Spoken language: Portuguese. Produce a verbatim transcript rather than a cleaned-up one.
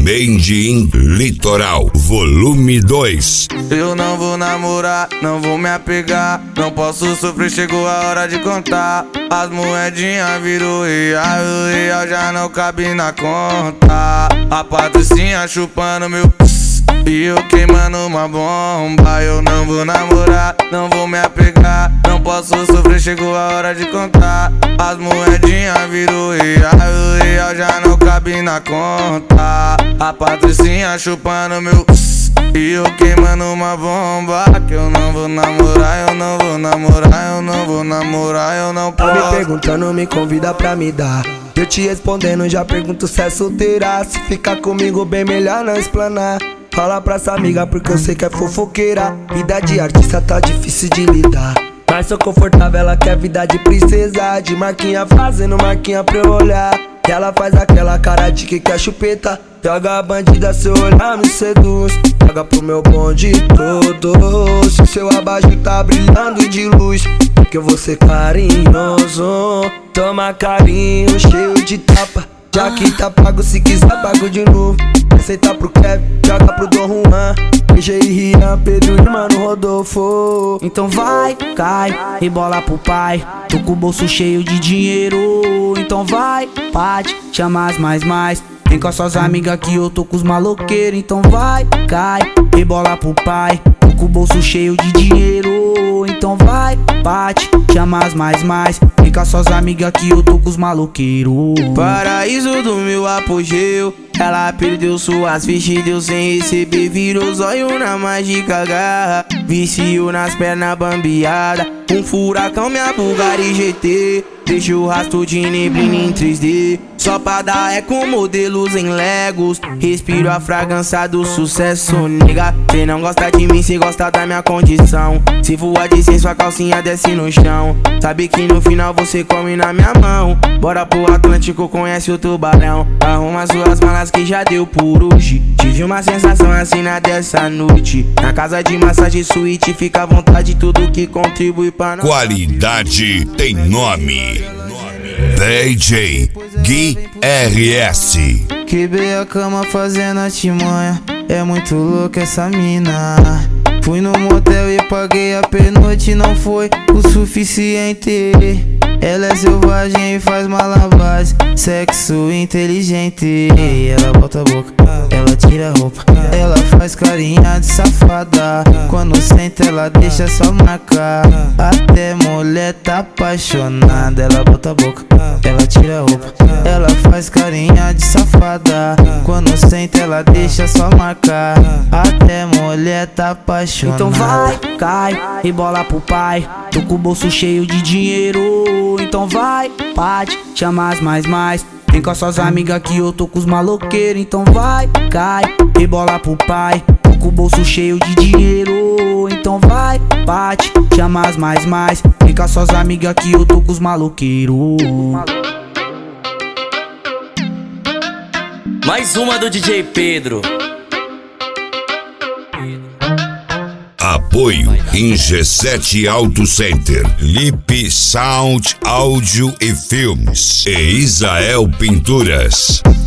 Made in Litoral, volume dois. Eu não vou namorar, não vou me apegar, não posso sofrer, chegou a hora de contar. As moedinhas virou real, o real já não cabe na conta. A patricinha chupando meu e eu queimando uma bomba. Eu não vou namorar, não vou me apegar, não posso sofrer, chegou a hora de contar. As moedinhas virou real, o real já não cabe na conta. A patricinha chupando meu e eu queimando uma bomba. Que eu não vou namorar, eu não vou namorar, eu não vou namorar, eu não posso. Tá me perguntando, me convida pra me dar. Eu te respondendo, já pergunto se é solteira. Se ficar comigo bem melhor não explanar. Fala pra essa amiga porque eu sei que é fofoqueira. Vida de artista tá difícil de lidar, mas sou confortável, ela quer vida de princesa. De marquinha fazendo marquinha pra eu olhar. E ela faz aquela cara de que quer chupeta. Joga a bandida, seu olhar me seduz. Joga pro meu bonde todo. Se seu abaixo tá brilhando de luz, que eu vou ser carinhoso. Toma carinho, cheio de tapa. Já que tá pago, se quiser pago de novo. Aceita pro Kevin, joga pro Dom Juan, P G e Rian, Pedro e Mano Rodolfo. Então vai, cai, rebola pro pai. Tô com o bolso cheio de dinheiro. Então vai, pode, chama as mais mais. Vem com as suas amigas que eu tô com os maloqueiros. Então vai, cai, rebola pro pai. Tô com o bolso cheio de dinheiro. Então vai, bate, chama as mais mais. Vem com as suas amigas que eu tô com os maloqueiros. Paraíso do meu apogeu, ela perdeu suas fichas e deu sem receber. Virou zóio na mágica garra, viciou nas pernas bambeada. Um furacão, minha Bugatti G T, deixa o rastro de neblina em três D. Só pra dar é com modelos em Legos. Respiro a fragrância do sucesso, nega. Cê não gosta de mim, cê gosta da minha condição. Se voar de sem sua calcinha desce no chão. Sabe que no final você come na minha mão. Bora pro Atlântico, conhece o tubarão. Arruma suas malas que já deu por hoje. Tive uma sensação assim na dessa noite. Na casa de massagem suíte, fica à vontade, tudo que contribui pra nós. Qualidade tem nome. D J Gui R S. Quebrei a cama fazendo artimanha, é muito louca essa mina. Fui no motel e paguei a pernoite, não foi o suficiente. Ela é selvagem e faz malabares, sexo inteligente. Ela bota a boca, ela tira a roupa, ela faz carinha de safada. Quando senta ela deixa só marcar. Até mulher tá apaixonada. Ela bota a boca, ela tira a roupa, ela faz carinha de safada. Quando senta ela deixa só marcar. Até mulher tá apaixonada. Então vai, cai, rebola pro pai. Tô com o bolso cheio de dinheiro. Então vai, pode, chama as mais mais. Vem com as suas amigas que eu tô com os maloqueiros. Então vai, cai, rebola pro pai. Tô com o bolso cheio de dinheiro. Então vai, bate, chama as mais mais. Vem com as suas amigas que eu tô com os maloqueiros. Mais uma do D J Pedro. Apoio em G sete Auto Center, Lip Sound, Áudio e Filmes e Israel Pinturas.